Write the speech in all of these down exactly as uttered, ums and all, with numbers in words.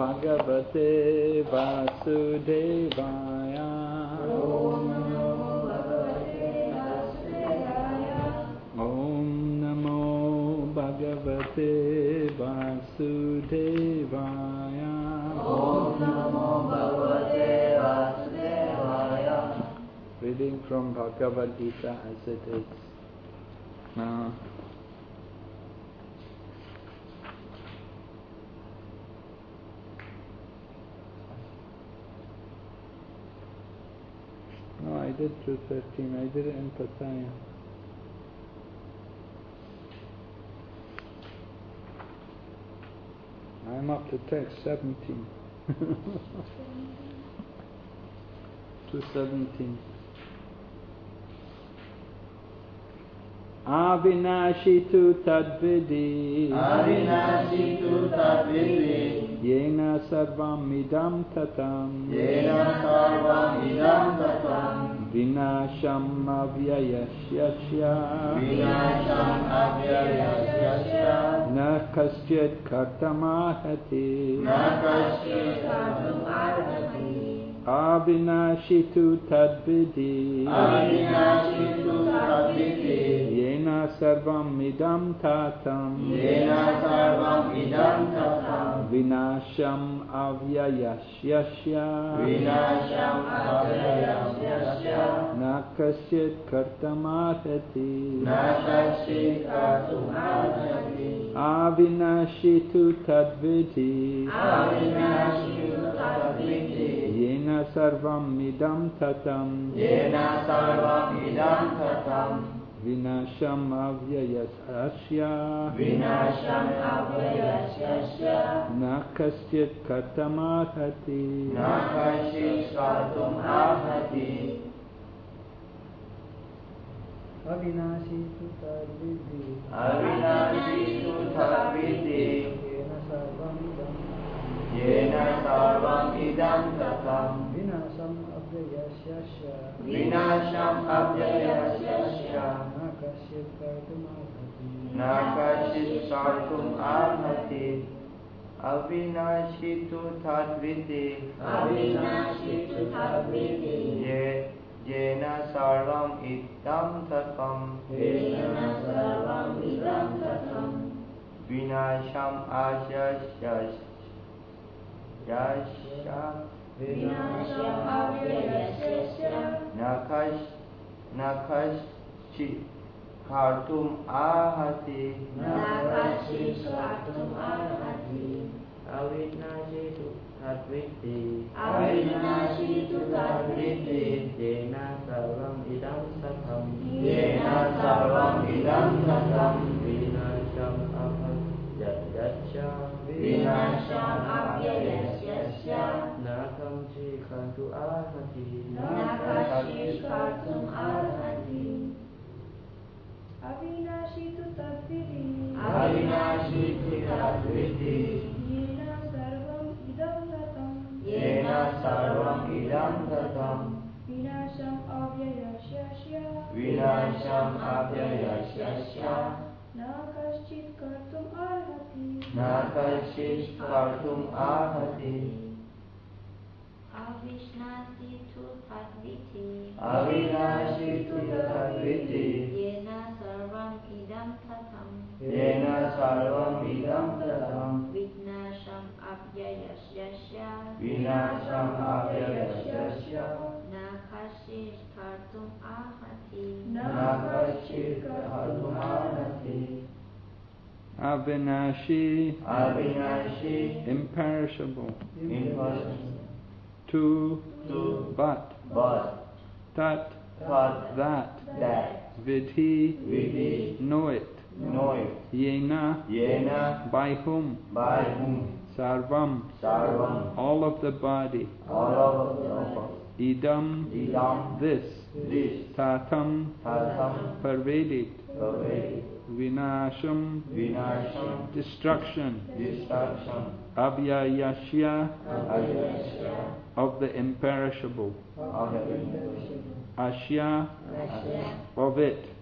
Bhagavate Vasudevaya. Om Namo Bhagavate Vasudevaya. Om Namo Bhagavate Vasudevaya. Om Namo Bhagavate Vasudevaya. Reading from Bhagavad Gita as it is. Now, no, I did through thirteen. I did it in Pattaya. I'm up to text seventeen. To seventeen. Avinashi tu tadvidi. Avinashi tu tadvidi. Yena sarvam idam tatam. Yena sarvam idam tatam. Vinasham avyayasyasya. Vinasham avyayasyasya. Na kaschit kartamahati. Na kaschit kartamahati. Avinashi tu tadvidi. Avinashi tu tadvidi. Yena sarvam idam tatam. Yena sarvam idam tatam. Vinasham avyayasyasya. Vinasham avyayasyasya. Na kaschit kartamahati. Na kaschit kartamahati. Avinashi tu tadvidi. Avinashi tu tadvidi. Yena sarvam idam tatam. Yena sarvam idam tatam. Vinasham avyayasyasya. Vinasham avyayasyasya. Na kaschit kartamahati. Na kaschit kartum arhati. Avinashi tu tadvidi. Avinashi tu tadvidi. Yena sarvam idam. Yena sarvam idam tatam. Vinasham avyayasyasya. Vinasham avyayasyasya. Na kaschit kartamahati. Na kaschit kartum arhati. Avinashi tu tadvidi. Avinashi tu tadvidi. Ye Yena sarvam idam tatam. Yena sarvam idam tatam. Vinasham asyasya. Yasya. Vinasham avyayasyasya. Nakash Nakash kartum ahati. Nakaschit kartum arhati. Avinashi tu tadvidi. Avinashi tu tadvidi. Yena sarvam idam tatam. Yena sarvam idam tatam. Vinasham avyayasyasya. Vinasham avyayasyasya. Nakam chi kantu ahati. Nakaschit kartum arhati. Avinashi tu tadvidi. Avinashi tu tadvidi. Yena sarvam idam tatam. Yena sarvam idam tatam. Vinasham avyayasyasya. Vinasham avyayasyasya. Na kaschit kartum arhati. Nakaschit kartum ahati. Avinashi tu tadvidi. Avinashi tu tadvidi. Yena sarvam idam tatam. Yena sarvam idam tatam. Vinasham avyayasyasya. Vinasham avyayasyasya. Nakaschit kartum arhati. Nakaschit kartum ahati. Avinashi. Avinashi. Imperishable. Impossible. Tu. Tu. But. But. Tat. But. That. That. Vidhi. Vidhi. Know it. Know it. Yena. Yena. By whom? By whom? Sarvam. Sarvam. All of the body. All of the Idam. Idam. This. This. Tatam. Tatam. Pervaded. Pervaded. Vinasham. Vinasham. Destruction. Destruction. Avyayasya. Avyasya. Of the imperishable. Of the Asya. Asya. Of it.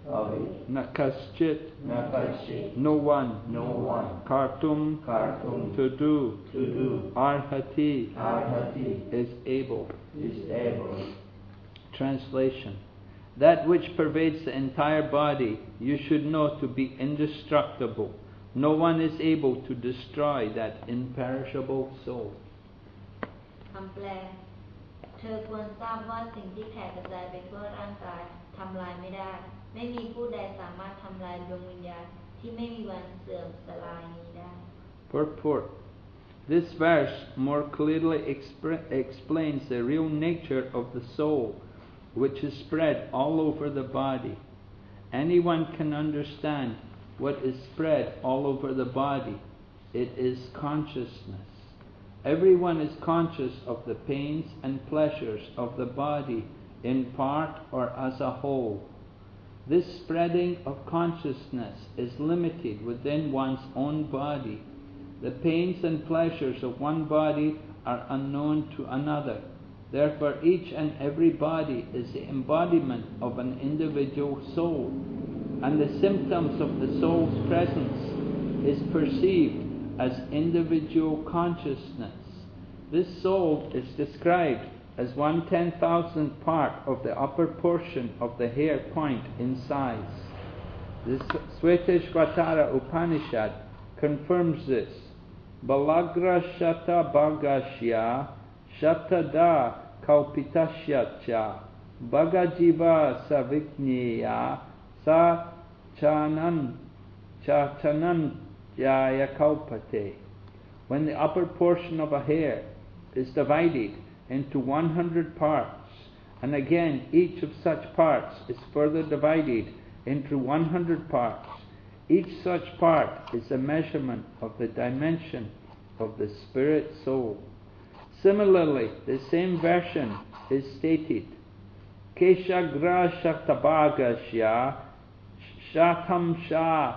Avi, nakaschit, Nakashi, no one, no one, kartum, Kartum, to do, to do, arhati, Arhati, is able. is able. Translation: that which pervades the entire body, you should know to be indestructible. No one is able to destroy that imperishable soul. คำแปลเธอควรทราบว่าสิ่งที่แผ่กระจายไปทั่วร่างกายทำลายไม่ได้ไม่มีผู้ใดสามารถทำลายดวงวิญญาณที่ไม่มีวันเสื่อมสลายนี้ได้ Purport: this verse more clearly expre- explains the real nature of the soul, which is spread all over the body. Anyone can understand what is spread all over the body. It is consciousness. Everyone is conscious of the pains and pleasures of the body in part or as a whole. This spreading of consciousness is limited within one's own body. The pains and pleasures of one body are unknown to another. Therefore, each and every body is the embodiment of an individual soul, and the symptoms of the soul's presence is perceived as individual consciousness. This soul is described as one ten thousandth part of the upper portion of the hair point in size. The Svetashvatara Upanishad confirms this. Balagra Shata Bhagashya Shatada Kalpitasya Bhagajiva Savikneya Sa Chanan Chachanan Jaya Kalpate. When the upper portion of a hair is divided into one hundred parts, and again each of such parts is further divided into one hundred parts, each such part is a measurement of the dimension of the spirit soul. Similarly, the same version is stated: Keshagra Shaktabhagashya Shatam Sha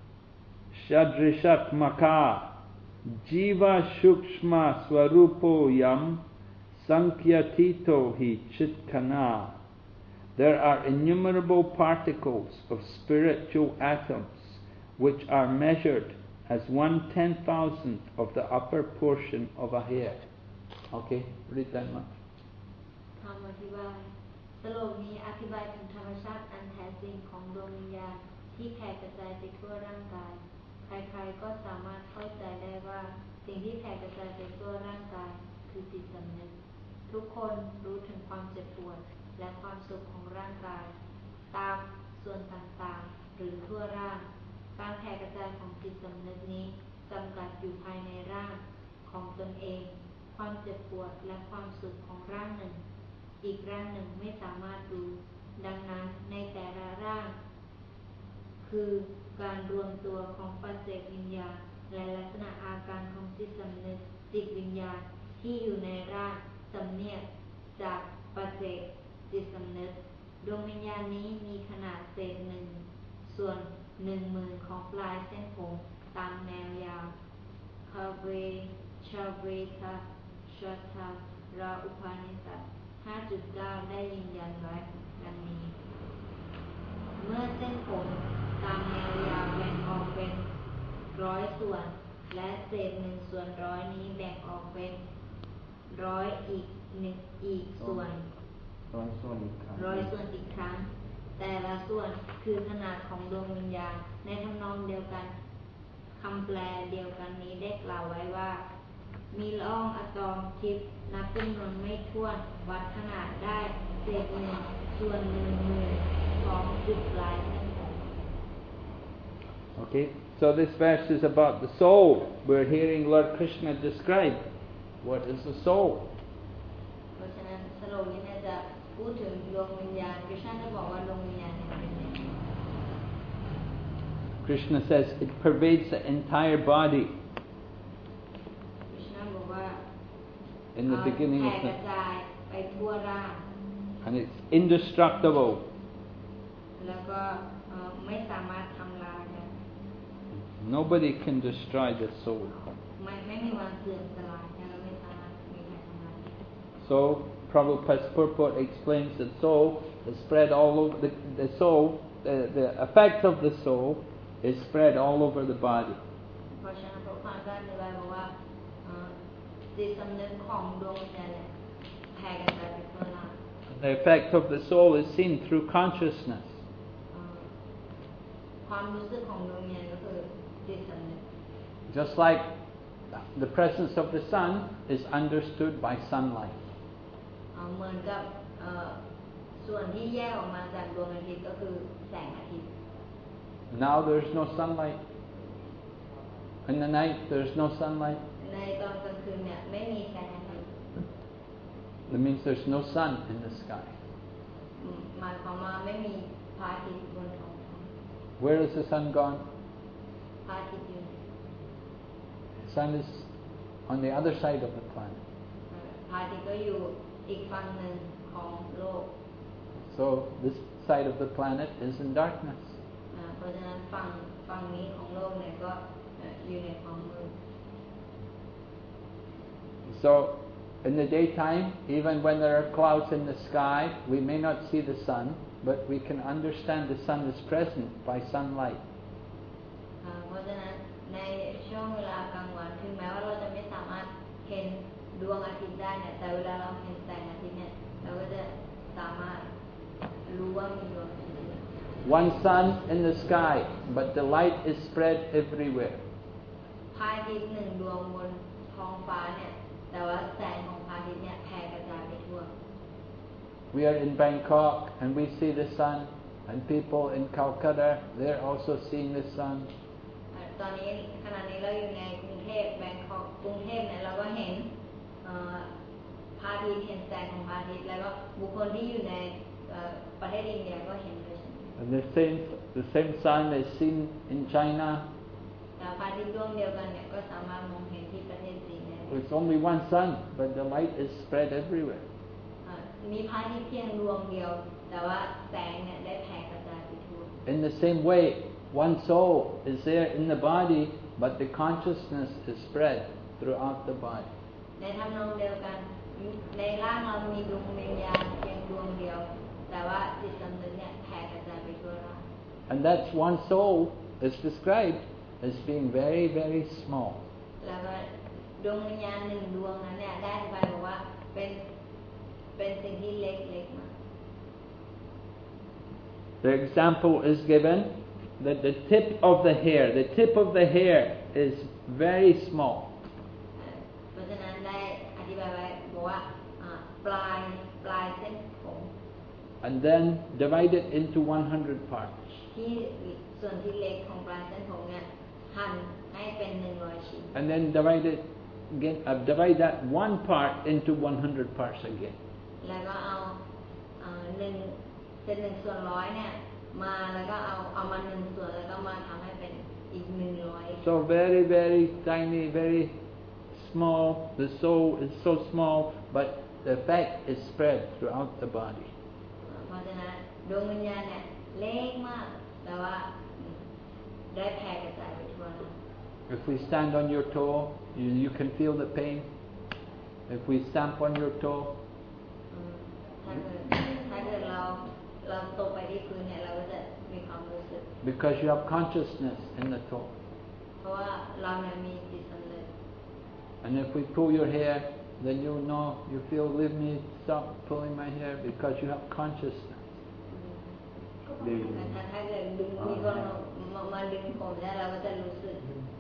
Shadrishat Maka Jiva Shukshma Swarupo Yam Sankyatito Hi Chitkana. There are innumerable particles of spiritual atoms which are measured as one ten thousandth of the upper portion of a hair. Okay, read that much. คำอธิบายสโลกนี้อธิบายถึงธรรมชาติอันแท้จริงของดวงวิญญาณที่แผ่กระจายไปทั่วร่างกายใครๆก็สามารถเข้าใจได้ว่าสิ่งที่แผ่กระจายไปทั่วร่างกายคือจิตสำนึกทุกคนรู้ถึงความเจ็บปวดและความสุขของร่างกายตามส่วนต่างๆหรือทั่วร่างการแผ่กระจายของจิตสำนึกนี้จำกัดอยู่ภายในร่างของตนเองความเจ็บปวดและความสุขของร่างหนึ่งอีกร่างหนึ่งไม่สามารถรู้ดังนั้นในแต่ละร่างคือการรวมตัวของปัจเจกวิญญาณและลักษณะอาการของจิตสำนึกจิตวิญญาณที่อยู่ในร่างสำเนียกจากปัจเจกจิตสำนึกดวงวิญญาณนี้มีขนาดเศษหนึ่งส่วนหนึ่งหมื่นของปลายเส้นผมตามแนวยาวคาเวชาเวทาชัตาราอุปานิสัต ห้าจุดเก้า ได้ยืนยันไว้ดังนี้เมื่อเส้นผมตามแนวยาวแบ่งออกเป็นร้อยส่วนและเศษหนึ่งส่วนร้อยนี้แบ่งออกเป็นร้อยอีกหนึ่งอีกส่วนร้อยส่วนอีกครั้งร้อยส่วนอีกครั้งแต่ละส่วนคือขนาดของดวงวิญญาณในทำนองเดียวกันคำแปลเดียวกันนี้ได้กล่าวไว้ว่ามีละอองอะตอมทิพย์นับจำนวนไม่ถ้วนวัดขนาดได้เศษหนึ่งส่วนหนึ่งหมื่นของจุดปลายเส้นผม Okay, so this verse is about the soul. We're hearing Lord Krishna describe what is the soul. เพราะฉะนั้นสโลกนี้จะพูดถึงดวงวิญญาณคริชนาจะบอกว่าดวงวิญญาณเป็นยังไง Krishna says it pervades the entire body. คริชนาบอกว่า In the beginning แผ่ of กระ the, จายไปทั่วร่าง and it's indestructible. แล้วก็ไม่สามารถทำลายได้ Nobody can destroy the soul. ไม่ไม่มีวันเสื่อมสลายและไม่สามารถมีใครทำลายได้ So Prabhupada's purport explains that soul is spread all over the, the soul the, the effect of the soul is spread all over the body. เพราะฉะนั้นพระพุทธเจ้าอธิบายบอกว่าเอ่อจิตสำนึกของดวงวิญญาณเนี่ยแผ่กระจายไปทั่วร่าง The effect of the soul is seen through consciousness. เอ่อความรู้สึกของดวงวิญญาณก็คือจิตสำนึก Just like the presence of the sun is understood by sunlight. เอ่อเหมือนกับเอ่อส่วนที่แยกออกมาจากดวงอาทิตย์ก็คือแสงอาทิตย์ Now there's no sunlight. In the night there's no sunlight. ในตอนกลางคืนเนี่ยไม่มีแสงอาทิตย์ That means there's no sun in the sky. อืมหมายความว่าไม่มีพระอาทิตย์บนท้องฟ้า Where is the sun gone? พระอาทิตย์อยู่ The sun is on the other side of the planet. เอ่อพระอาทิตย์ก็อยู่อีกฝั่งหนึ่งของโลก So this side of the planet is in darkness. อ่าเพราะฉะนั้นฝั่งฝั่งนี้ของโลกเนี่ยก็เอ่ออยู่ในความมืด So in the daytime, even when there are clouds in the sky, we may not see the sun, but we can understand the sun is present by sunlight. อ่าเพราะฉะนั้นในช่วงเวลากลางวันถึงแม้ว่าเราจะไม่สามารถเห็นดวงอาทิตย์ได้เนี่ยแต่เวลาเราเห็นแสงอาทิตย์เนี่ยเราก็จะสามารถรู้ว่ามีดวงอาทิตย์ One sun in the sky, but the light is spread everywhere. พระอาทิตย์หนึ่งดวงบนท้องฟ้าเนี่ยแต่ว่าแสงของพระอาทิตย์เนี่ยแผ่กระจายไปทั่ว We are in Bangkok and we see the sun, and people in Calcutta, they're also seeing the sun. อ่าตอนนี้ขณะนี้เราอยู่ในกรุงเทพแบงคอกกรุงเทพเนี่ยเราก็เห็นเอ่อพระอาทิตย์เห็นแสงของพระอาทิตย์แล้วก็บุคคลที่อยู่ในเอ่อประเทศอินเดียก็เห็นด้วยเช่นกัน And the same, the same sun is seen in China. แต่พระอาทิตย์ดวงเดียวกันเนี่ยก็สามารถมองเห็นที่ประเทศจีนได้ It's only one sun, but the light is spread everywhere. อ่ามีพระอาทิตย์เพียงดวงเดียวแต่ว่าแสงเนี่ยได้แผ่กระจายไปทั่ว In the same way, one soul is there in the body, but the consciousness is spread throughout the body. ในทำนองเดียวกันในร่างเรามีดวงวิญญาณเพียงดวงเดียวแต่ว่าจิตสำนึกเนี่ยแผ่กระจายไปทั่วร่าง And that's one soul is described as being very, very small. แล้วก็ดวงวิญญาณหนึ่งดวงนั้นเนี่ยได้อธิบายบอกว่าเป็นเป็นสิ่งที่เล็กๆมาก The example is given that the tip of the hair, the tip of the hair is very small. เพราะฉะนั้นได้อธิบายไว้บอกว่าอ่าปลายปลายเส้นผม And then divide it into one hundred parts. ที่ส่วนที่เล็กของปลายเส้นผมเนี่ยหั่นให้เป็นหนึ่งร้อยชิ้น And then divide it again, uh, divide that one part into one hundred parts again. แล้วก็เอาเอ่อหนึ่งเป็นหนึ่งส่วนร้อยเนี่ยมาแล้วก็เอาเอามาหนึ่งส่วนแล้วก็มาทำให้เป็นอีกหนึ่งร้อย So very, very tiny, very small. The soul is so small, but the effect is spread throughout the body. เพราะฉะนั้นดวงวิญญาณเนี่ยเล็กมากแต่ว่าได้แผ่กระจายไปทั่วโลก If we stand on your toe, you, you can feel the pain. If we stamp on your toe, อืมถ้าเกิดถ้าเกิดเราเราตกไปที่พื้นเนี่ยเราก็จะมีความรู้สึก because you have consciousness in the toe. เพราะว่าเราเนี่ยมีจิตสำนึก And if we pull your hair, then you know, you feel, leave me, stop pulling my hair, because you have consciousness. แต่ถ้าถ้าเกิดดึงมีคนมามาดึงผมเนี่ยเราก็จะรู้สึก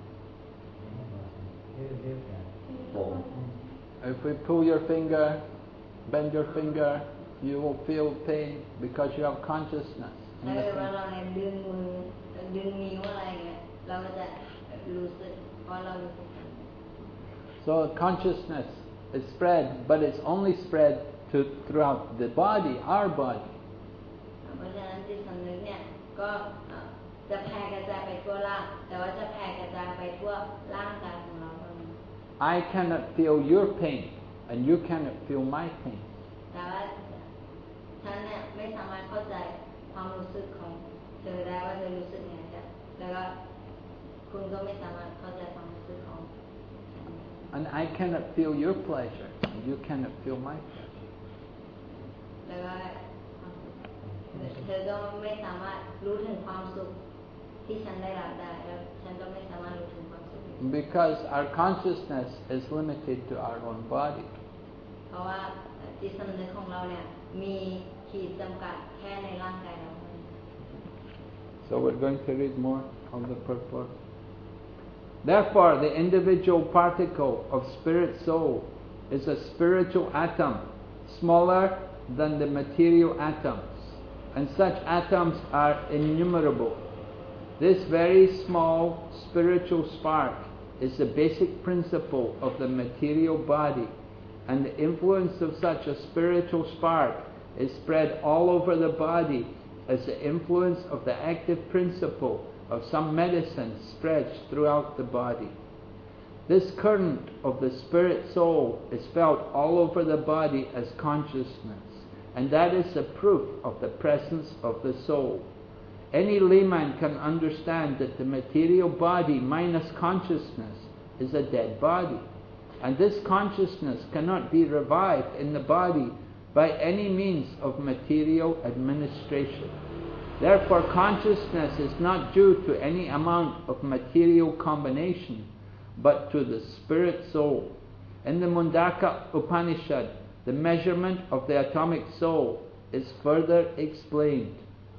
If we pull your finger, bend your finger, you will feel pain because you have consciousness. ถ้าเกิดว่าเราเนี่ยดึงมือดึงนิ้วอะไรเงี้ยเราก็จะรู้สึกเพราะเรารู้สึก So consciousness is spread, but it's only spread to throughout the body, our body. เพราะฉะนั้นจิตสำนึกเนี่ยก็จะแผ่กระจายไปทั่วร่างแต่ว่าจะแผ่กระจายไปทั่วร่างกายของเราเท่านั้น I cannot feel your pain, and you cannot feel my pain. แต่ว่าฉันเนี่ยไม่สามารถเข้าใจความรู้สึกของเธอได้ว่าเธอรู้สึกยังไงจ้ะแล้วก็คุณก็ไม่สามารถเข้าใจความรู้สึกของฉัน And I cannot feel your pleasure, and you cannot feel my pleasure. แล้วก็เธอก็ไม่สามารถรู้ถึงความสุขที่ฉันได้รับได้แล้วฉันก็ไม่สามารถรู้ถึงความสุข Because our consciousness is limited to our own body. เพราะว่าจิตสำนึกของเราเนี่ยมีขีดจำกัดแค่ในร่างกายเรา So we're going to read more of the purport. Therefore, the individual particle of spirit soul is a spiritual atom, smaller than the material atoms, and such atoms are innumerable. This very small spiritual spark is the basic principle of the material body, and the influence of such a spiritual spark is spread all over the body as the influence of the active principle of some medicine spreads throughout the body. This current of the spirit soul is felt all over the body as consciousness, and that is the proof of the presence of the soul. Any layman can understand that the material body minus consciousness is a dead body, and this consciousness cannot be revived in the body by any means of material administration. Therefore, consciousness is not due to any amount of material combination, but to the spirit soul. In the Mundaka Upanishad, the measurement of the atomic soul is further explained.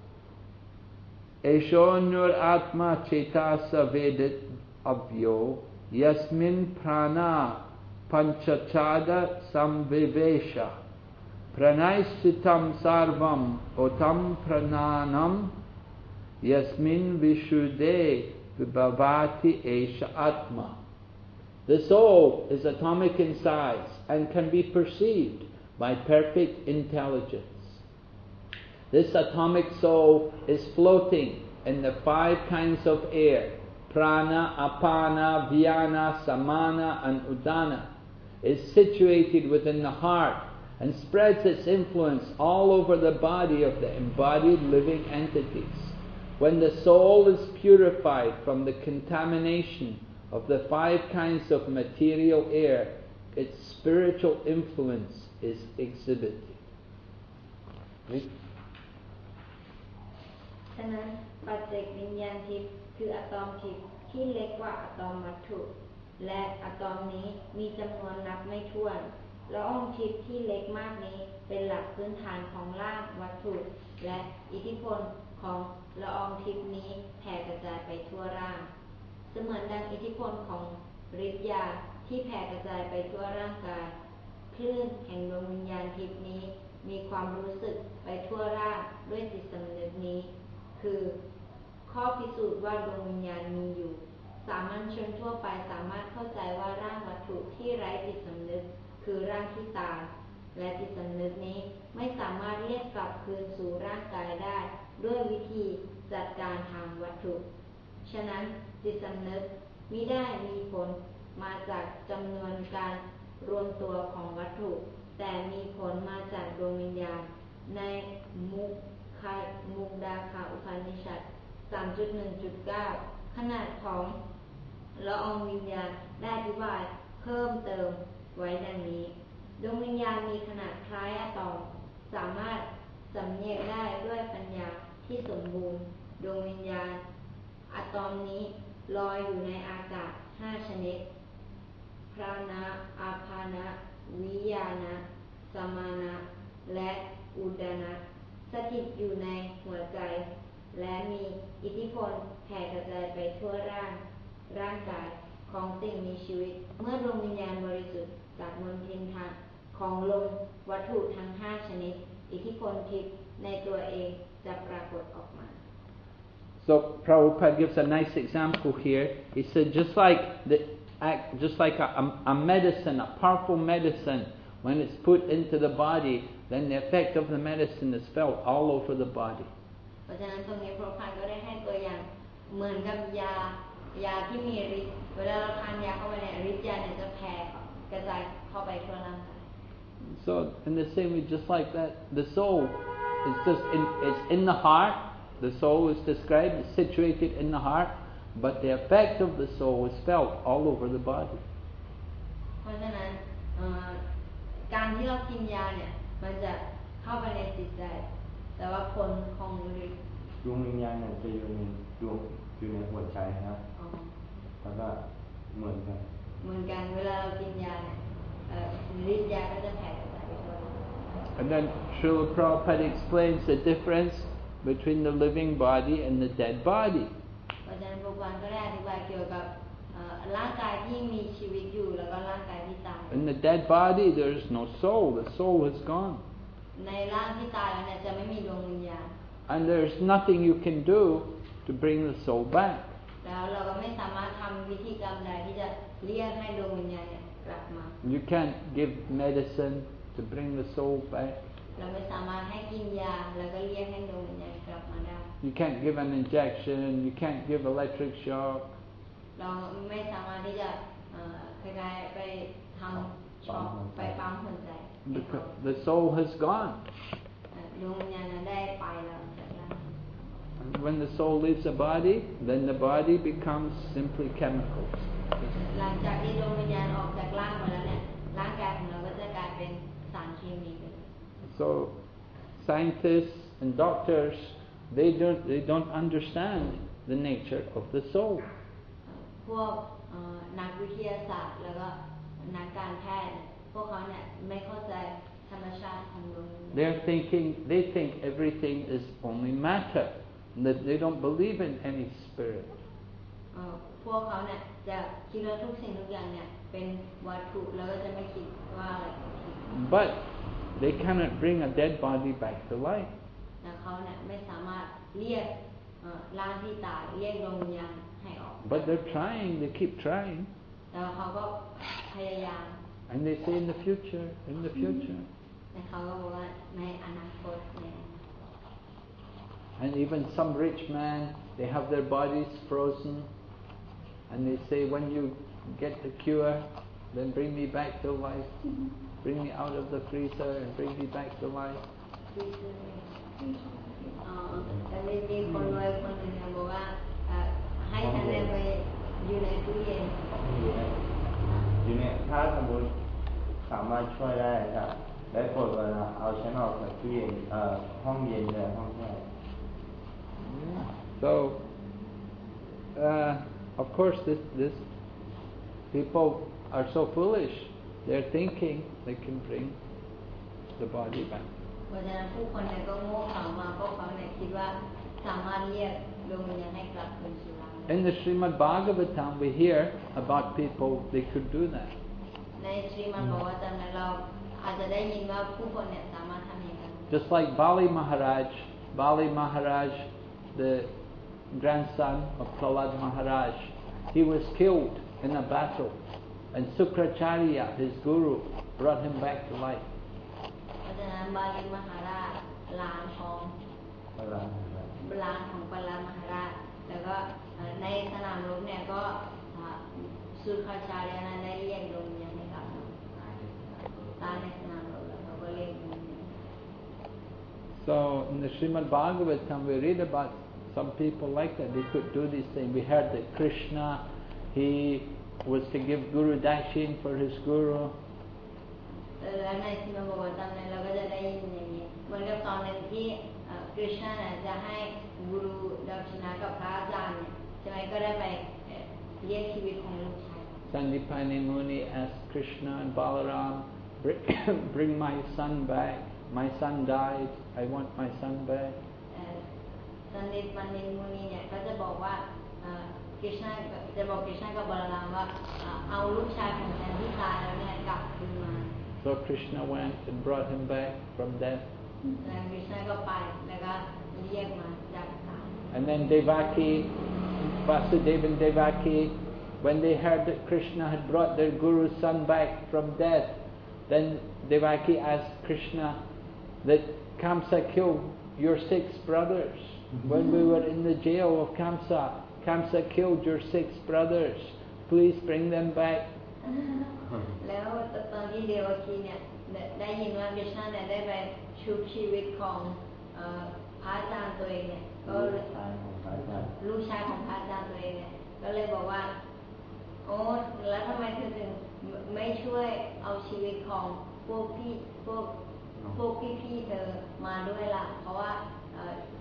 Esho nur atma chetasa vedit avyo yasmin prana panchachada samvivesha pranaysitam sarvam otam prananam yasmin vishuddhe vibhavati esha atma. The soul is atomic in size and can be perceived by perfect intelligence. This atomic soul is floating in the five kinds of air, prana, apana, vyana, samana and udana, is situated within the heart and spreads its influence all over the body of the embodied living entities. When the soul is purified from the contamination of the five kinds of material air, its spiritual influence is exhibited. Right? ฉะนั้นปัจเจกวิญญาณทิพย์คืออะตอมทิพย์ที่เล็กกว่าอะตอมวัตถุและอะตอมนี้มีจำนวนนับไม่ถ้วนละอองทิพย์ที่เล็กมากนี้เป็นหลักพื้นฐานของร่างวัตถุและอิทธิพลของละอองทิพย์นี้แผ่กระจายไปทั่วร่างเสมือนดังอิทธิพลของฤทธิ์ยาที่แผ่กระจายไปทั่วร่างกายคลื่นแห่งดวงวิญญาณทิพย์นี้มีความรู้สึกไปทั่วร่างด้วยจิตสำนึกนี้คือข้อพิสูจน์ว่าดวงวิญญาณมีอยู่สามัญชนทั่วไปสามารถเข้าใจว่าร่างวัตถุที่ไร้จิตสำนึกคือร่างที่ตายและจิตสำนึกนี้ไม่สามารถเรียกกลับคืนสู่ร่างกายได้ด้วยวิธีจัดการทางวัตถุฉะนั้นจิตสำนึกมิได้มีผลมาจากจำนวนการรวมตัวของวัตถุแต่มีผลมาจากดวงวิญญาณในมุขมุกดาคาอุปนิชฌัต สามจุดหนึ่งจุดเก้า ขนาดของละอองวิญญาณได้อธิบายเพิ่มเติมไว้ดังนี้ดวงวิญญาณมีขนาดคล้ายอะตอมสามารถสำเนียกได้ด้วยปัญญาที่สมบูรณ์ดวงวิญญาณอะตอมนี้ลอยอยู่ในอากาศห้าชนิดพรานะอาภานะวิญาณะสมานะและอุดานะสถิตอยู่ในหัวใจและมีอิทธิพลแผ่กระจายไปทั่วร่างร่างกายของสิ่งมีชีวิตเมื่อดวงวิญญาณบริสุทธิ์จากมลทินทางของลมวัตถุทั้งห้าชนิดอิทธิพลทิพย์ในตัวเองจะปรากฏออกมา So Prabhupada gives a nice example here. He said just like the act, just like a, a, a medicine, a powerful medicine, when it's put into the body, then the effect of the medicine is felt all over the body. เพราะฉะนั้นตรงนี้พระพันก็ได้ให้ตัวอย่างเหมือนกับยายาที่มีฤทธิ์เวลาเราทานยาเข้าไปในฤทธิ์ยาเนี่ยจะแผ่กระจายเข้าไปทั่วร่างกาย So in the same way, just like that, the soul is just in, it's in the heart. The soul is described, it's situated in the heart, but the effect of the soul is felt all over the body. เพราะฉะนั้นการที่เรากินยาเนี่ยมันจะเข้าไปในจิตใจแต่ว่าผลของฤทธิ์ดวงวิญญาณเนี่ยจะอยู่ในดวงอยู่ในหัวใจครับอ๋อแล้วก็เหมือนกันเหมือนกันเวลาเรากินยาเนี่ยเอ่อฤทธิ์ยาก็จะแผ่กระจายไปทั่ว And then Srila Prabhupada explains the difference between the living body and the dead body. เพราะฉะนั้นพระพุทธก็ได้อธิบายเกี่ยวกับเอ่อร่างกายที่มีชีวิตอยู่แล้วก็ร่างกายที่ตาย In the dead body, there is no soul. The soul is gone. ในร่างที่ตายแล้วเนี่ยจะไม่มีดวงวิญญาณ And there's nothing you can do to bring the soul back. แล้วเราก็ไม่สามารถทำวิธีกรรมใดที่จะเรียกให้ดวงวิญญาณเนี่ยกลับมา You can't give medicine to bring the soul back. เราไม่สามารถให้กินยาแล้วก็เรียกให้ดวงวิญญาณกลับมาได้ You can't give an injection. You can't give electric shock. เราไม่สามารถที่จะเอ่อคล้ายๆไปทำช็อคไปปั๊มหัวใจให้เขา Because the soul has gone. เอ่อดวงวิญญาณนั้นได้ไปแล้วจากร่าง And when the soul leaves the body, then the body becomes simply chemicals. หลังจากที่ดวงวิญญาณออกจากร่างมาแล้วเนี่ยร่างกายของเราก็จะกลายเป็นสารเคมีไปเลย So scientists and doctors, they don't they don't understand the nature of the soul. พวกเอ่อนักวิทยาศาสตร์แล้วก็นักการแพทย์เนี่ยพวกเขาเนี่ยไม่เข้าใจธรรมชาติของดวงวิญญาณ They're thinking they think everything is only matter. That they don't believe in any spirit. เอ่อพวกเขาเนี่ยจะคิดว่าทุกสิ่งทุกอย่างเนี่ยเป็นวัตถุแล้วก็จะไม่คิดว่าอะไรเป็นจริง But they cannot bring a dead body back to life. แต่เขาเนี่ยไม่สามารถเรียกเอ่อร่างที่ตายเรียกดวงวิญญาณให้ออก But they're trying, they keep trying. แต่ว่าเขาก็พยายาม And they say in the future, in the future. แต่เขาก็บอกว่าในอนาคตเนี่ย And even some rich man, they have their bodies frozen. And they say, when you get the cure, then bring me back to life. Bring me out of the freezer and bring me back to life. อ๋อแต่มีมีคนรวยคนหนึ่งเนี่ยบอกว่าเอ่อให้ฉันเนี่ยไปอยู่ในตู้เย็นอยู่ในอยู่เนี่ยถ้าสมมติสามารถช่วยได้จะได้โปรดเวลาเอาฉันออกจากตู้เย็นเอ่อห้องเย็นเลยห้องแช่ So, uh, of course, this, this people are so foolish. They're thinking they can bring the body back. เพราะฉะนั้นผู้คนเนี่ยก็โง่เขลามาพวกเขาเนี่ยคิดว่าสามารถเรียกดวงวิญญาณให้กลับคืนสู่ร่าง In the Srimad Bhagavatam, we hear about people they could do that. ในชีมันบอกว่าจำในเราอาจจะได้ยินว่าผู้คนเนี่ยสามารถทำอย่างนั้น Just like Bali Maharaj, Bali Maharaj, the grandson of Prahlad Maharaj, he was killed in a battle, and Sukracharya, his guru, brought him back to life. เพราะฉะนั้นบาลีมหาราชหลานของเวลาหลานของปลามหาราชแล้วก็เอ่อในสนามรบเนี่ยก็อ่าสุขชาเรียนั้นได้เรียกดวงวิญญาณให้กลับมาตายในสนามรบแล้วเขาก็เรียกดวงวิญญาณ So in the Srimad Bhagavatam, we read about some people like that. They could do these things. We heard that Krishna, he was to give Guru Dakshin for his guru. แล้วในที่มันบอกว่าจำในเราก็จะได้ยินอย่างนี้เหมือนกับตอนหนึ่งที่คริชนาเนี่ยจะให้กูรูดักชนะกับพระอาจารย์เนี่ยใช่ไหมก็ได้ไปเอ่อเรียกชีวิตของลูกชาย Sandipani Muni asked Krishna and Balaram, bring, bring my son back. My son died. I want my son back. เอ่อสันนิษฐานมุนีเนี่ยก็จะบอกว่าคริชนาจะบอกคริชนากับบาลารามว่าเอ่อเอาลูกชายของฉันที่ตายแล้วเนี่ยกลับคืนมา So Krishna went and brought him back from death. แล้วคริชนาก็ไปแล้วก็เรียกมาจากตาย And then Devaki, Vasudeva and Devaki, when they heard that Krishna had brought their guru's son back from death, then Devaki asked Krishna that Kamsa killed your six brothers. When we were in the jail of Kamsa, Kamsa killed your six brothers. Please bring them back. แล้วตอนที่เดวคีเนี่ยได้ยินว่าคริชนาเนี่ยได้ไปชุบชีวิตของเอ่อพระอาจารย์ตัวเองเนี่ยก็ลูกชายของพระอาจารย์ลูกชายของพระอาจารย์ตัวเองเนี่ยก็เลยบอกว่าโอ้แล้วทำไมเธอถึงไม่ช่วยเอาชีวิตของพวกพี่พวกพวกพี่ๆเธอมาด้วยล่ะเพราะว่าเอ่อ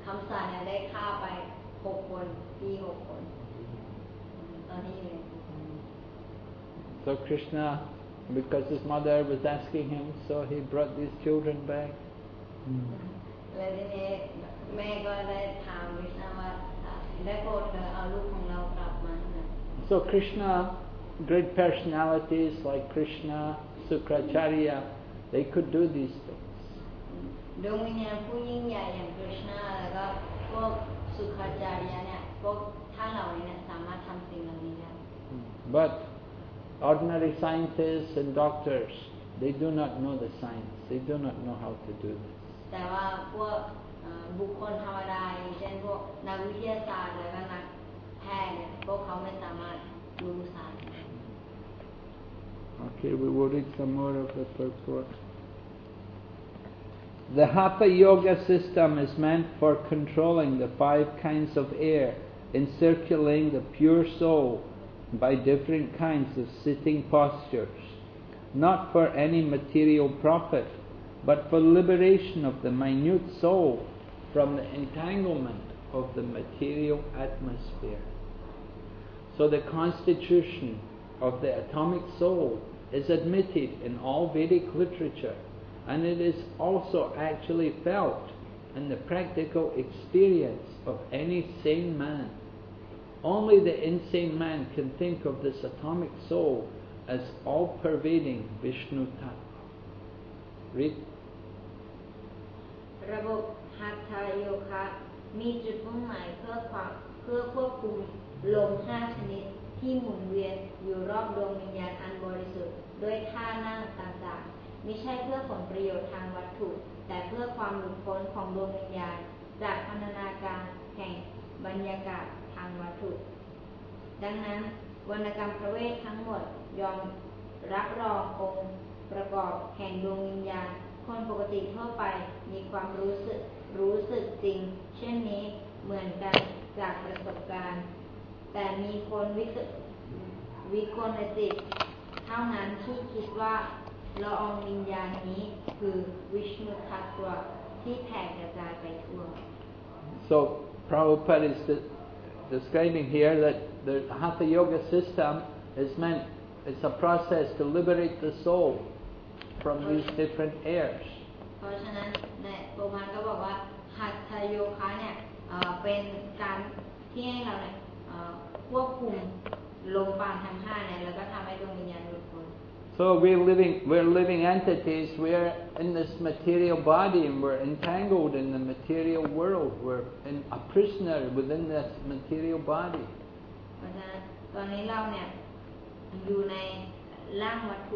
คำสาเนี่ยได้ฆ่าไปหกคนพี่หกคนตอนนี้อยู่ในคุก So Krishna, because his mother was asking him, so he brought these children back. แล้วทีนี้แม่ก็ได้ถามวิชนาว่าได้โปรดเธอเอาลูกของเรากลับมา So Krishna, great personalities like Krishna, Sukracharya, they could do these things. ดวงวิญญาณผู้ยิ่งใหญ่อย่างกฤษณะแล้วก็พวกสุขาจารียะเนี่ยพวกท่านเหล่านี้เนี่ยสามารถทำสิ่งเหล่านี้ได้ But ordinary scientists and doctors, they do not know the science. They do not know how to do this. แต่ว่าพวกบุคคลธรรมดาอย่างเช่นพวกนักวิทยาศาสตร์และก็นักแพทย์เนี่ยพวกเขาไม่สามารถรู้ศาสตร์ Okay, we will read some more of the purport. The Hatha Yoga system is meant for controlling the five kinds of air, encircling the pure soul by different kinds of sitting postures, not for any material profit, but for liberation of the minute soul from the entanglement of the material atmosphere. So the constitution of the atomic soul is admitted in all Vedic literature, and it is also actually felt in the practical experience of any sane man. Only the insane man can think of this atomic soul as all-pervading Vishnu Tattva. Read. ระบบฮัทธาโยคะมีจุดมุ่งหมายเพื่อความเพื่อควบคุมลมห้าชนิดที่หมุนเวียนอยู่รอบดวงวิญญาณอันบริสุทธิ์ด้วยท่านั่งต่างๆมิใช่เพื่อผลประโยชน์ทางวัตถุแต่เพื่อความหลุดพ้นของดวงวิญญาณจากพันธนาการแห่งบรรยากาศทางวัตถุดังนั้นวรรณกรรมพระเวททั้งหมดยอมรับรององค์ประกอบแห่งดวงวิญญาณคนปกติทั่วไปมีความรู้สึกรู้สึกจริงเช่นนี้เหมือนกันจากประสบการณ์แต่มีคนวิกวิกลจิตเท่านั้นที่คิดว่าละอองวิญญาณนี้คือวิชนุทัตวะที่แผ่กระจายไปทั่ว So Prabhupada is de- describing here that the Hatha Yoga system is meant, it's a process to liberate the soul from these different airs. เพราะฉะนั้นในโปรมาก็บอกว่าหัตถโยคะเนี่ยเป็นการที่ให้เราเนี่ยควบคุมลมปราณทั้งห้าเนี่ยแล้วก็ทำให้ดวงวิญญาณหลุดพ้น So we're living, we're living entities. We're in this material body, and we're entangled in the material world. We're in a prisoner within this material body. เพราะฉะนั้นตอนนี้เราเนี่ยอยู่ในร่างวัตถุ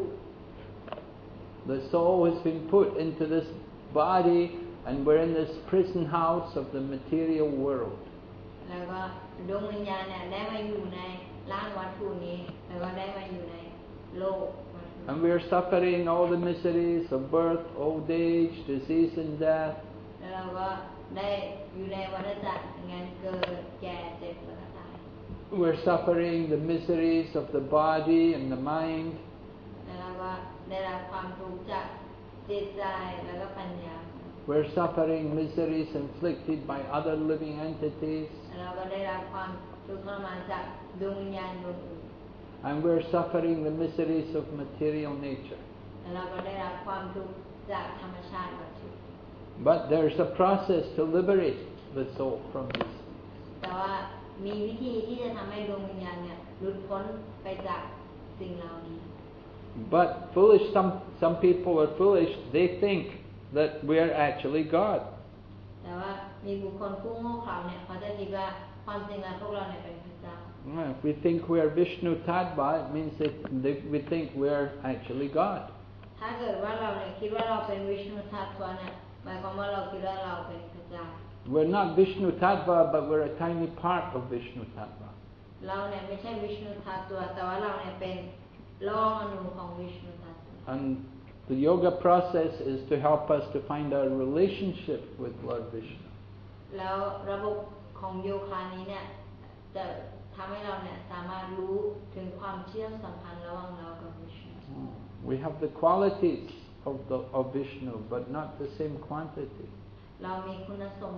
The soul has been put into this body, and we're in this prison house of the material world. แล้วก็ดวงวิญญาณเนี่ยได้มาอยู่ในร่างวัตถุนี้แล้วก็ได้มาอยู่ในโลก And we are suffering all the miseries of birth, old age, disease and death. แล้วเราก็ได้อยู่ในวัฏจักรงานเกิดแก่เจ็บแล้วก็ตาย We're suffering the miseries of the body and the mind. แล้วเราก็ได้รับความทุกข์จากจิตใจแล้วก็ปัญญา We're suffering miseries inflicted by other living entities. แล้วเราก็ได้รับความทุกข์ทรมานจากดวงวิญญาณดวงอื่น And we're suffering the miseries of material nature. แล้วเราก็ได้รับความทุกข์จากธรรมชาติวัตถุ But there's a process to liberate the soul from these things. แต่ว่ามีวิธีที่จะทำให้ดวงวิญญาณเนี่ยหลุดพ้นไปจากสิ่งเหล่านี้ But foolish, some, some people are foolish. They think that we're actually God. แต่ว่ามีบุคคลผู้โง่เขลาเนี่ยเขาจะคิดว่าความจริงแล้วพวกเราเนี่ยเป็นพระเจ้า If we think we're Vishnu Tattva, it means that we think we're actually God. ถ้าเกิดว่าเราเนี่ยคิดว่าเราเป็นวิชนุทัตวะเนี่ยหมายความว่าเราคิดว่าเราเป็นพระเจ้า We're not Vishnu Tattva, but we're a tiny part of Vishnu Tattva. เราเนี่ยไม่ใช่วิชนุทัตวะแต่ว่าเราเนี่ยเป็นรองอนุของวิชนุทัตวะ And the yoga process is to help us to find our relationship with Lord Vishnu. แล้วระบบของโยคะนี้เนี่ยจะทำให้เราเนี่ยสามารถรู้ถึงความเชื่อมสัมพันธ์ระหว่างเรากับวิชนุ We have the qualities of, the, of Vishnu, but not the same quantity. เรามีคุณสมบัติ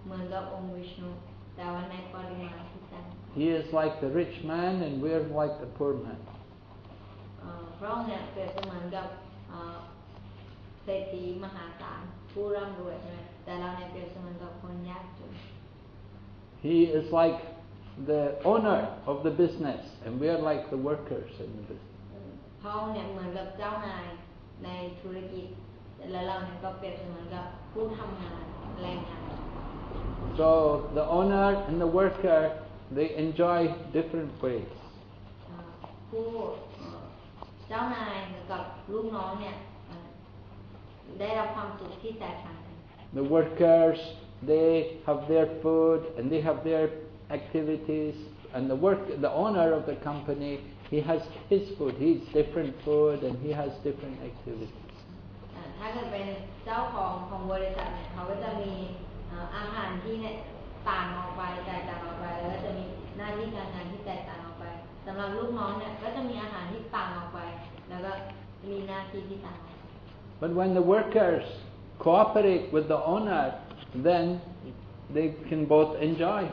เหมือนกับองค์วิชญุแต่ว่าในปริมาณที่ต่าง He is like the rich man and we are like the poor man. พระองค์เนี่ยเปรียบเสมือนกับเศรษฐีมหาศาลผู้ร่ำรวยใช่ไหมแต่เราเนี่ยเปรียบเสมือนกับคนยากจน He is like the owner of the business and we are like the workers in the business. พระองค์เนี่ยเหมือนกับเจ้านายในธุรกิจและเราเนี่ยก็เปรียบเสมือนกับผู้ทำงานแรงงาน So the owner and the worker they enjoy different ways. ผู้เจ้านายกับลูกน้องเนี่ยได้รับความสุขที่แตกต่างกัน The workers they have their food and they have their activities and the work the owner of the company he has his food he eats different food and he has different activities. ถ้าเกิดเป็นเจ้าของของบริษัทเนี่ยเขาก็จะมีอาหารที่เนี่ยต่างออกไปแตกต่างออกไปแล้วก็จะมีหน้าที่การงานที่แตกต่างออกไปสำหรับลูกน้องเนี่ยก็จะมีอาหารที่ต่างออกไปแล้วก็มีหน้าที่ที่ต่าง But when the workers cooperate with the owner then they can both enjoy.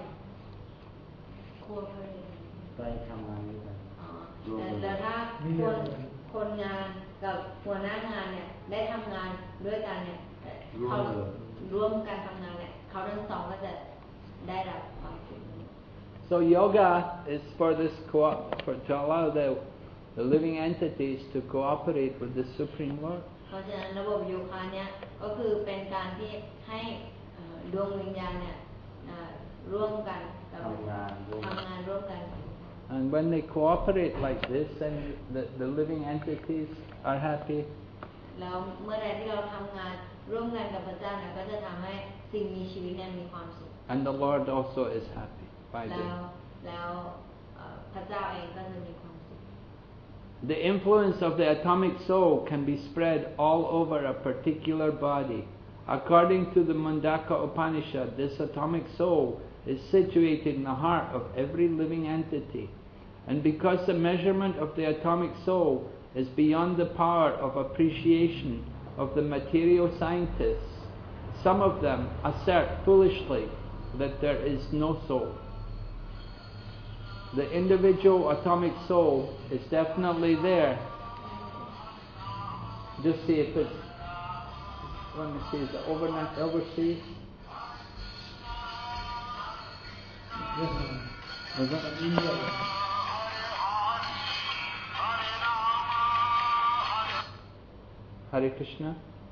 ไปทำงานด้วยกันแต่ถ้าคนคนงานกับหัวหน้างานเนี่ยได้ทำงานด้วยกันเนี่ยเขาร่วมกันทำงานเนี่ยเขาทั้งสองก็จะได้รับความสุข So yoga is for this co- for to allow the the living entities to cooperate with the Supreme Lord. เพราะฉะนั้นระบบโยคะเนี่ยก็คือเป็นการที่ให้ดวงวิญญาณเนี่ยร่วมกันกับทำงานทำงานร่วมกัน And when they cooperate like this, then the, the living entities are happy. แล้วเมื่อใดที่เราทำงานร่วมกันกับพระเจ้าเนี่ยก็จะทำให้สิ่งมีชีวิตเนี่ยมีความสุข And the Lord also is happy by แล้ว this. แล้วพระเจ้าเองก็จะมีความสุข The influence of the atomic soul can be spread all over a particular body. According to the Mundaka Upanishad, this atomic soul is situated in the heart of every living entity. And because the measurement of the atomic soul is beyond the power of appreciation of the material scientists, some of them assert foolishly that there is no soul. The individual atomic soul is definitely there. Just see if it's, let me see, is it overnight, overseas? Is it? Hare Krishna.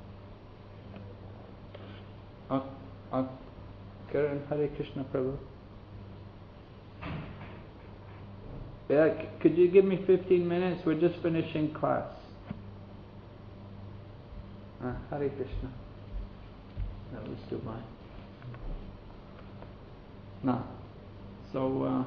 Uh, uh, Karan, Hare Krishna Prabhu. Yeah, c- could you give me fifteen minutes? We're just finishing class. Uh, Hare Krishna. That was too much. No. So, uh,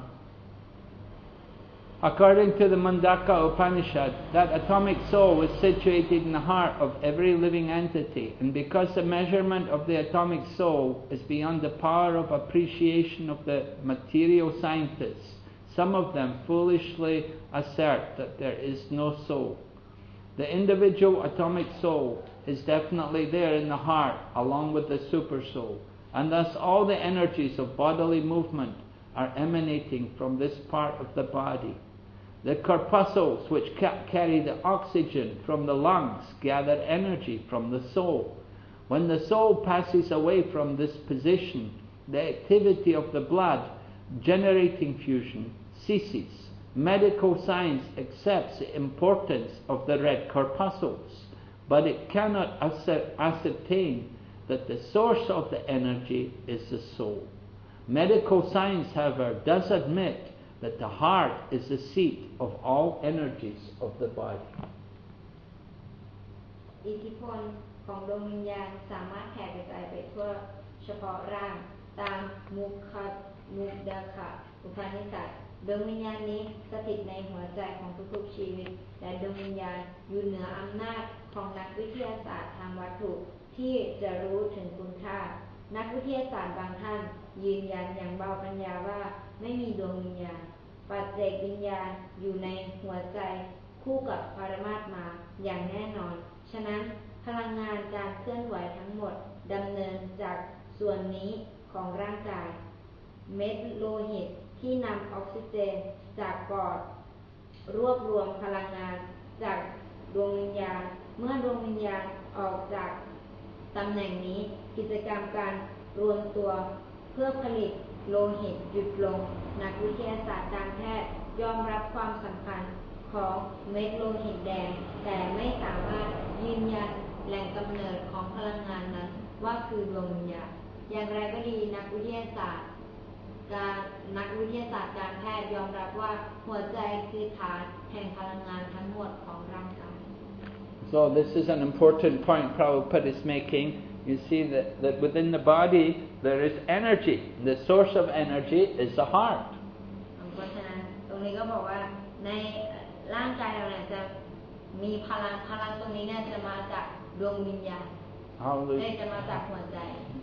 according to the Mundaka Upanishad, that atomic soul is situated in the heart of every living entity, and because the measurement of the atomic soul is beyond the power of appreciation of the material scientists, some of them foolishly assert that there is no soul. The individual atomic soul is definitely there in the heart along with the super soul, and thus all the energies of bodily movement are emanating from this part of the body. The corpuscles which ca- carry the oxygen from the lungs gather energy from the soul. When the soul passes away from this position, the activity of the blood generating fusion ceases. Medical science accepts the importance of the red corpuscles, but it cannot ascer- ascertain that the source of the energy is the soul. Medical science, however, does admit that the heart is the seat of all energies of the body. อิทธิพลของดวงวิญญาณสามารถแผ่กระจายไปทั่วเฉพาะร่างตามมุขมุดดาคะอุปนิษัทดวงวิญญาณนี้สถิตในหัวใจของทุกๆชีวิตและดวงวิญญาณอยู่เหนืออำนาจของนักวิทยาศาสตร์ทางวัตถุที่จะรู้ถึงคุณค่านักวิทยาศาสตร์บางท่านยืนยันอย่างเบาปัญญาว่าไม่มีดวงวิญญาณปัจเจกวิญญาณอยู่ในหัวใจคู่กับปรมาตมาอย่างแน่นอนฉะนั้นพลังงานการเคลื่อนไหวทั้งหมดดำเนินจากส่วนนี้ของร่างกายเม็ดโลหิตที่นำออกซิเจนจากปอดรวบรวมพลังงานจากดวงวิญญาณเมื่อดวงวิญญาณออกจากตำแหน่งนี้กิจกรรมการรวมตัวเพื่อผลิตโลหิตหยุดลงนักวิทยาศาสตร์การแพทย์ยอมรับความสำคัญของเม็ดโลหิตแดงแต่ไม่สามารถยืนยันแหล่งกำเนิดของพลังงานนั้นว่าคือดวงวิญญาณอย่างไรก็ดีนักวิทยาศาสตร์การนักวิทยาศาสตร์การแพทย์ยอมรับว่าหัวใจคือฐานแห่งพลังงานทั้งหมดของร่างกาย So this is an important point Prabhupada is making. You see that, that within the body there is energy. The source of energy is the heart. เพราะฉะนั้นตรงนี้ก็บอกว่าในร่างกายเราเนี่ยจะมีพลังพลังตรงนี้เนี่ยจะมาจากดวงวิญญาณได้จะมาจากหัวใจ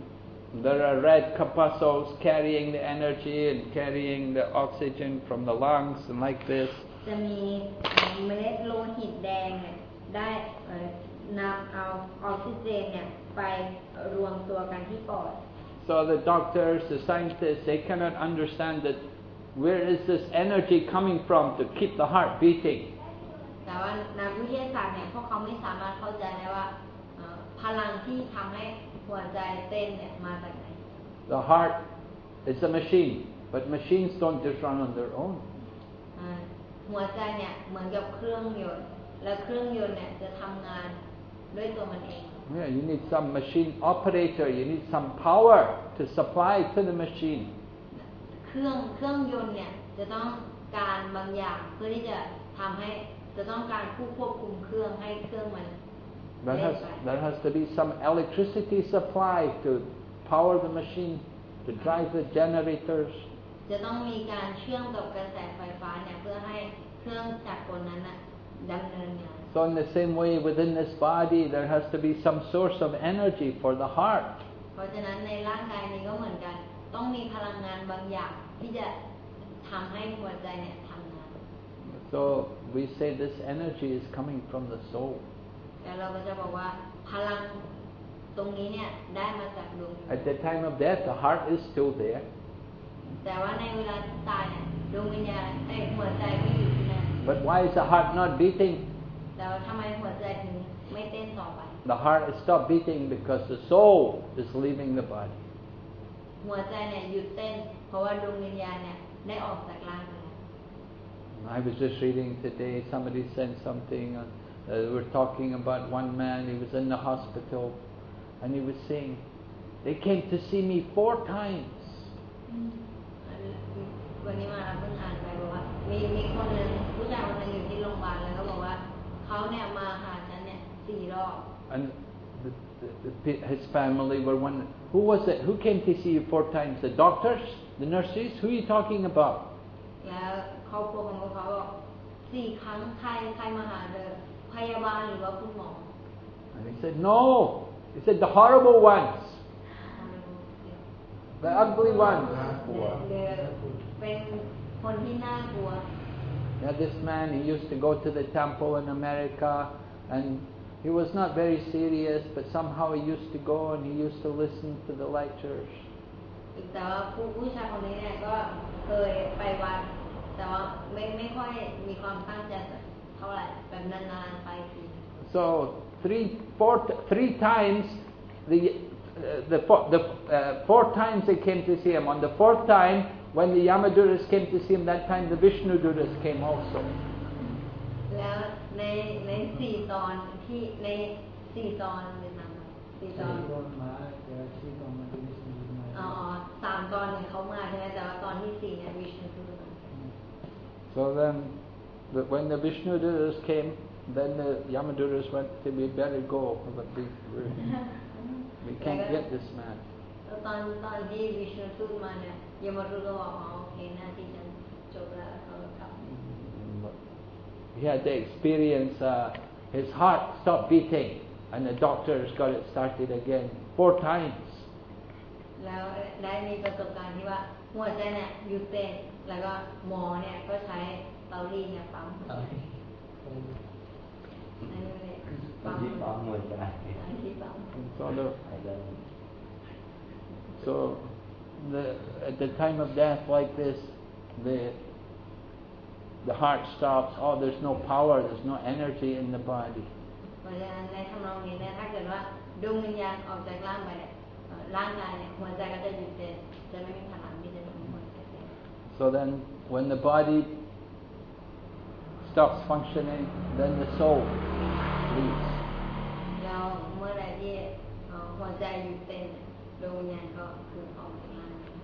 There are red corpuscles carrying the energy and carrying the oxygen from the lungs and like this. จะมีเมล็ดโลหิตแดงเนี่ยได้นำเอาออกซิเจนเนี่ยไปรวมตัวกันที่ปอด So the doctors, the scientists, they cannot understand that where is this energy coming from to keep the heart beating. แต่ว่านักวิทยาศาสตร์เนี่ยพวกเขาไม่สามารถเข้าใจได้ว่าพลังที่ทำให้หัวใจเต้นเนี่ยมาจากไหน The heart is a machine, but machines don't just run on their own. หัวใจเนี่ยเหมือนกับเครื่องยนต์และเครื่องยนต์เนี่ยจะทำงานด้วยตัวมันเอง Yeah, you need some machine operator, you need some power to supply to the machine. เครื่องเครื่องยนต์เนี่ยจะต้องการบางอย่างเพื่อที่จะทำให้จะต้องการผู้ควบคุมเครื่องให้เครื่องมัน There has, there has to be some electricity supply to power the machine, to drive the generators. จะต้องมีการเชื่อมกับกระแสไฟฟ้าเนี่ยเพื่อให้เครื่องจักรกลนั้นน่ะดำเนินงาน So in the same way within this body there has to be some source of energy for the heart. เพราะฉะนั้นในร่างกายนี้ก็เหมือนกันต้องมีพลังงานบางอย่างที่จะทำให้หัวใจเนี่ยทำงาน So we say this energy is coming from the soul. แต่เราก็จะบอกว่าพลังตรงนี้เนี่ยได้มาจากดวง At the time of death the heart is still there. แต่ว่าในเวลาที่ตายเนี่ยดวงวิญญาณไอ้หัวใจไม่อยู่ที่นั่น But why is the heart not beating? แต่ว่าทำไมหัวใจถึงไม่เต้นต่อไป The heart is stopped beating because the soul is leaving the body. หัวใจเนี่ยหยุดเต้นเพราะว่าดวงวิญญาณเนี่ยได้ออกจากร่างไปแล้ว I was just reading today, somebody sent something, uh, uh, they were talking about one man, he was in the hospital, and he was saying, they came to see me four times. วันนี้มาเพิ่งอ่านไปบอกว่ามีมีคนหนึ่งผู้ชายคนหนึ่งอยู่ที่โรงพยาบาลแล้วก็บอกว่าเขาเนี่ยมาหาฉันเนี่ยสี่รอบ And the, the, the, his family were wondering, who was it? Who came to see you four times? The doctors? The nurses? Who are you talking about? แล้วครอบครัวของพวกเขาบอกสี่ครั้งใครใครมาหาเธอพยาบาลหรือว่าคุณหมอ And he said, no. He said, the horrible ones. The ugly ones. เป็นคนที่น่ากลัว Now this man, he used to go to the temple in America, and he was not very serious, but somehow he used to go and he used to listen to the lectures. แต่ว่าผู้ผู้ชายคนนี้เนี่ยก็เคยไปวัดแต่ว่าไม่ไม่ค่อยมีความตั้งใจเท่าไหร่แบบนานๆไปที So three, four, three times the uh, the four, the uh, four times they came to see him. On the fourth time, when the Yamaduras came to see him, that time the Vishnuduras came also. แล้วในในสี่ตอนที่ในสี่ตอนเป็นนำสี่ตอนอ๋อสามตอนเนี่ยเขามาใช่ไหมแต่ว่าตอนที่สี่เนี่ยวิชนุมา So then, the, when the Vishnuduras came, then the Yamaduras went, we better go, but we, we can't get this man. ตอนตอนที่วิชนุทูตมาเนี่ยยมทูตก็บอกอ๋อโอเคหน้าที่ฉันจบแล้วเขาก็กลับ He had to experience uh, his heart stopped beating, and the doctors got it started again four times. แล้วได้มีประสบการณ์ที่ว่าหัวใจเนี่ยหยุดเต้นแล้วก็หมอเนี่ยก็ใช้เตารีดเนี่ยปั๊มหัวใจอันนี้เลยปั๊มที่ปั๊มหัวใจที่ปั๊ม So, the, so the, at the time of death like this, the the heart stops. Oh, there's no power, there's no energy in the body. เพราะฉะนั้นในทำนองนี้เนี่ยถ้าเกิดว่าดวงวิญญาณออกจากร่างไปเนี่ยเอ่อร่างกายเนี่ยหัวใจก็จะหยุดเต้นจะไม่มีพลังที่จะทำให้หัวใจเต้น So then, when the body stops functioning, then the soul leaves. แล้วเมื่อใดที่เอ่อหัวใจหยุดเต้นเนี่ยดวงวิญญาณก็คือออกจากร่าง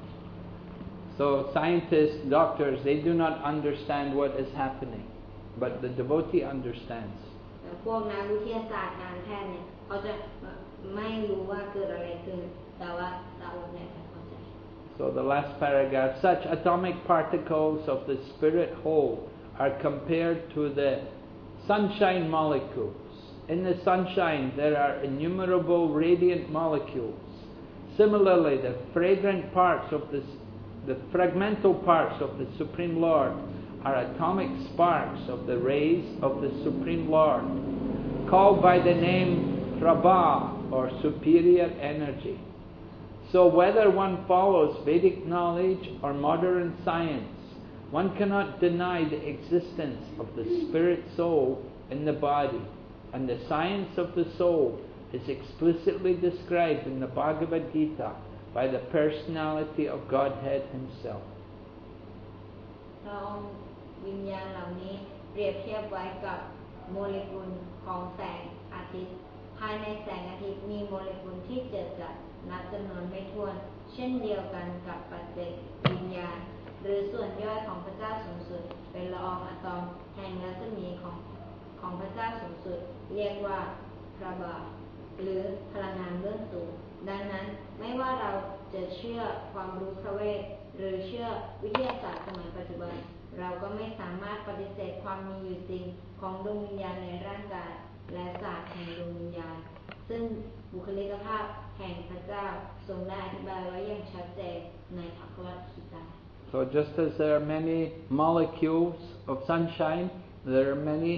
So scientists, doctors, they do not understand what is happening, but the devotee understands. พวกนักวิทยาศาสตร์การแพทย์เนี่ยเขาจะไม่รู้ว่าเกิดอะไรขึ้นแต่ว่าสาวกเนี่ยเข้าใจ So the last paragraph, such atomic particles of the spirit whole are compared to the sunshine molecules. In the sunshine there are innumerable radiant molecules. Similarly, the fragrant parts of the, the fragmental parts of the Supreme Lord are atomic sparks of the rays of the Supreme Lord, called by the name Prabha, or superior energy. So whether one follows Vedic knowledge or modern science, one cannot deny the existence of the spirit soul in the body, and the science of the soul is explicitly described in the Bhagavad Gita by the personality of Godhead Himself. เราวิญญาณเหล่านี้เปรียบเทียบไว้กับโมเลกุลของแสงอาทิตย์ภายในแสงอาทิตย์มีโมเลกุลที่เจิดจัดนับจำนวนไม่ถ้วนเช่นเดียวกันกับปัจเจกวิญญาณหรือส่วนย่อยของพระเจ้าสูงสุดเป็นละอองอะตอมแห่งรัศมีของของพระเจ้าสูงสุดเรียกว่าพระบาหรือพลังงานเบื้องสูงดังนั้นไม่ว่าเราจะเชื่อความรู้พระเวทหรือเชื่อวิทยาศาสตร์สมัยปัจจุบันเราก็ไม่สามารถปฏิเสธความมีอยู่จริงของดวงวิญญาณในร่างกายและศาสตร์แห่งดวงวิญญาณซึ่งบุคลิกภาพแห่งพระเจ้าทรงได้อธิบายไว้อย่างชัดเจนในภควตคีตา So just as there are many molecules of sunshine, there are many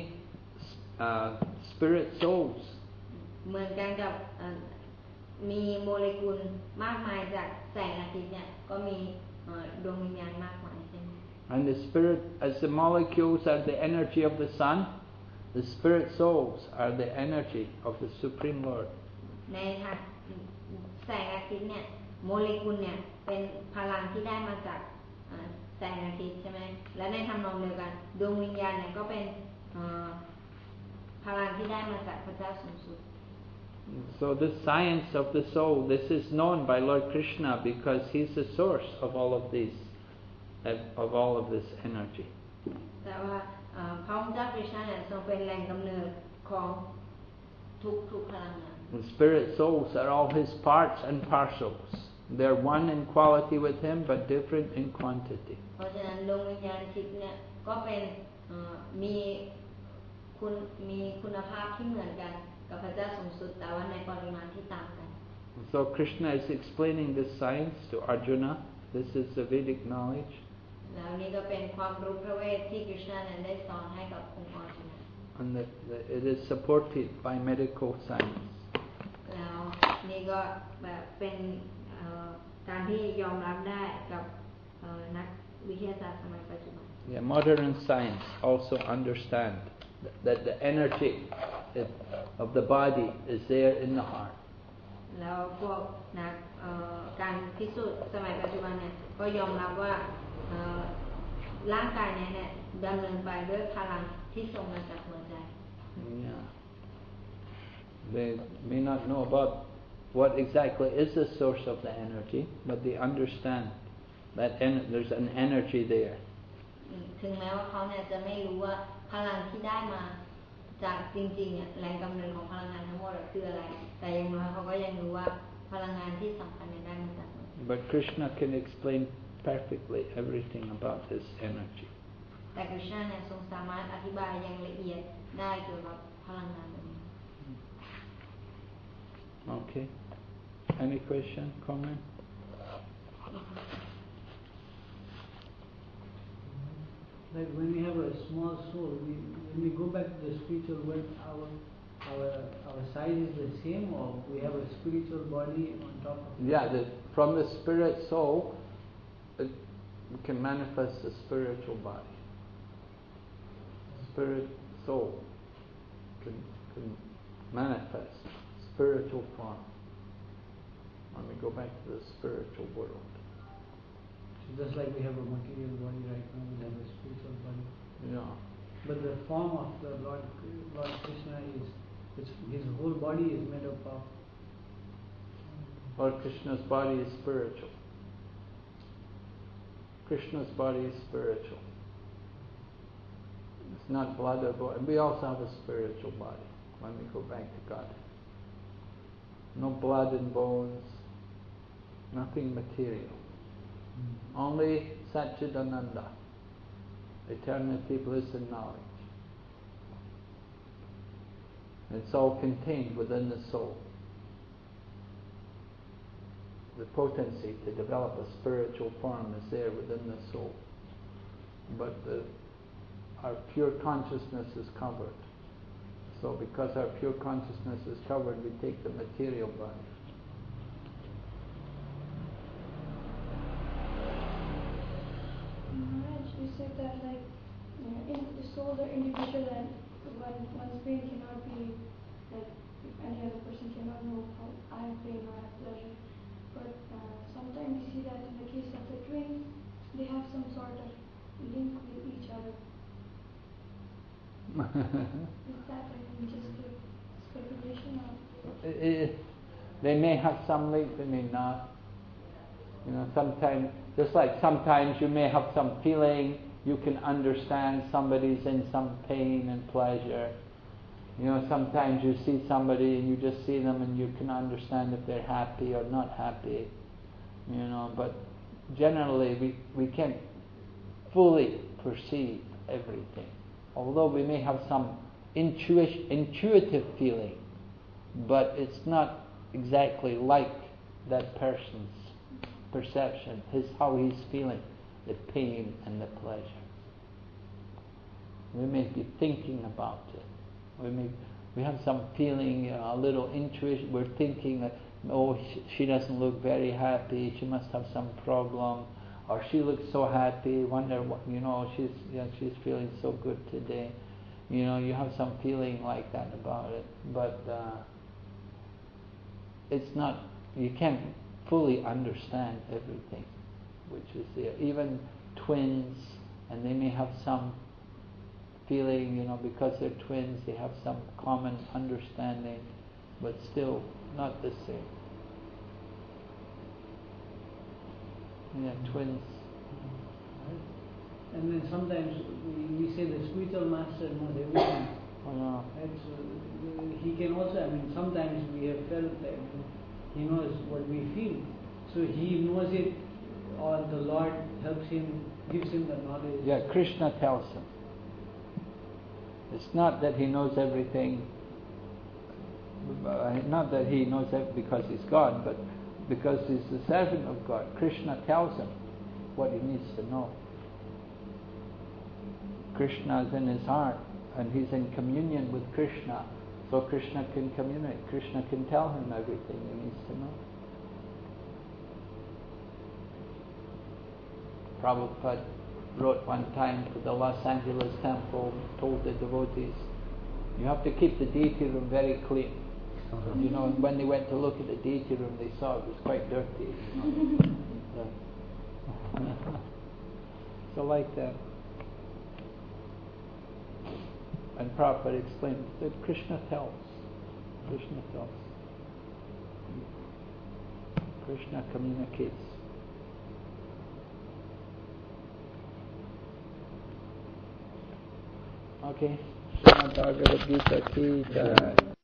uh, spirit souls. เหมือนกันกับมีโมเลกุลมากมายจากแสงอาทิตย์เนี่ยก็มีดวงวิญญาณมากมายเช่น And the spirit, as the molecules are the energy of the sun, the spirit souls are the energy of the Supreme Lord. ในทางแสงอาทิตย์เนี่ยโมเลกุลเนี่ยเป็นพลังที่ได้มาจากแสงอาทิตย์ใช่ไหมและในทำนองเดียวกันดวงวิญญาณเนี่ยก็เป็นพลังที่ได้มาจากพระเจ้าสูงสุด So this science of the soul, this is known by Lord Krishna because He's the source of all of these, of all of this energy. แต่ว่าพระองค์เจ้าคริสต์เนี่ยทรงเป็นแหล่งกำเนิดของทุกทุกพลังงาน The spirit souls are all His parts and parcels. They're one in quality with Him, but different in quantity. เพราะฉะนั้นดวงวิญญาณทิพย์เนี่ยก็เป็นมีคุณมีคุณภาพที่เหมือนกันกับพระเจ้าสูงสุดแต่ว่าในปริมาณที่ต่างกัน So Krishna is explaining this science to Arjuna. This is the Vedic knowledge. แล้วนี่ก็เป็นความรู้พระเวทที่คริสต์นั้นได้สอนให้กับองค์อรชุน And the, the, it is supported by medical science. แล้วนี่ก็แบบเป็นการที่ยอมรับได้กับนักวิทยาศาสตร์สมัยปัจจุบัน Yeah, modern science also understand that, that the energy of the body is there in the heart. แล้วพวกนักการพิสูจน์สมัยปัจจุบันเนี่ยก็ยอมรับว่าร่างกายนี้เนี่ยดำเนินไปด้วยพลังที่ส่งมาจากหัวใจ Yeah. They may not know about what exactly is the source of the energy, but they understand that en- there's an energy there. ถึงแม้ว่าเขาเนี่ยจะไม่รู้ว่าพลังที่ได้มาจากจริงๆเนี่ยแรงกำเนิดของพลังงานทั้งหมดคืออะไรแต่อย่างน้อยเขาก็ยังรู้ว่าพลังงานที่สำคัญเนี่ยได้มาจากหัวใจ But Krishna can explain perfectly everything about this energy. แต่คริสต์เนี่ยทรงสามารถอธิบายอย่างละเอียดได้เกี่ยวกับพลังงานนี้ Okay. Any question, comment? Like when we have a small soul, we, when we go back to the spiritual world, our our our size is the same, or we have a spiritual body on top of it? Yeah, the from the spirit soul, it can manifest a spiritual body. Spirit soul can, can manifest spiritual form. When we go back to the spiritual world. So just like we have a material body right now, we have a spiritual body. Yeah. But the form of the Lord, Lord Krishna is, it's, his whole body is made up of. Lord Krishna's body is spiritual. Krishna's body is spiritual. It's not blood or bone. We also have a spiritual body when we go back to God. No blood and bones, nothing material. Mm-hmm. Only Satchidananda, eternity, bliss and knowledge. It's all contained within the soul. The potency to develop a spiritual form is there within the soul. But the, our pure consciousness is covered. So because our pure consciousness is covered, we take the material body. Maharaj, you said that like you know, in the soul are individual and one one's pain cannot be like any other person cannot know how I have pain or I have pleasure. But uh, sometimes we see that in the case of the twins, they have some sort of link with each other. Is that like just a speculation or? It, it, they may have some link, they may not. You know, sometimes, just like sometimes you may have some feeling, you can understand somebody's in some pain and pleasure. You know, sometimes you see somebody and you just see them and you can understand if they're happy or not happy. You know, but generally we, we can't fully perceive everything. Although we may have some intuition, intuitive feeling, but it's not exactly like that person's perception, his how he's feeling, the pain and the pleasure. We may be thinking about it. We may we have some feeling, you know, a little intuition. We're thinking that, oh, she, she doesn't look very happy. She must have some problem, or she looks so happy. Wonder what, you know, she's you know, she's feeling so good today. You know, you have some feeling like that about it, but uh, it's not. You can't fully understand everything, which is there. Even twins, and they may have some feeling, you know, because they're twins, they have some common understanding, but still not the same. Yeah, twins. And then sometimes we, we say the spiritual master knows everything. Oh, no. Right? So he can also, I mean, sometimes we have felt that he knows what we feel. So he knows it, or the Lord helps him, gives him the knowledge. Yeah, Krishna tells him. It's not that he knows everything, not that he knows that because he's God, but because he's the servant of God. Krishna tells him what he needs to know. Krishna is in his heart, and he's in communion with Krishna, so Krishna can communicate. Krishna can tell him everything he needs to know. Prabhupada wrote one time to the Los Angeles temple, told the devotees, you have to keep the deity room very clean. Uh-huh. You know, when they went to look at the deity room, they saw it was quite dirty. You know? So like that. And Prabhupada explained that Krishna tells. Krishna tells. Krishna communicates. Okay. Srimad Bhagavad Gita ki jai.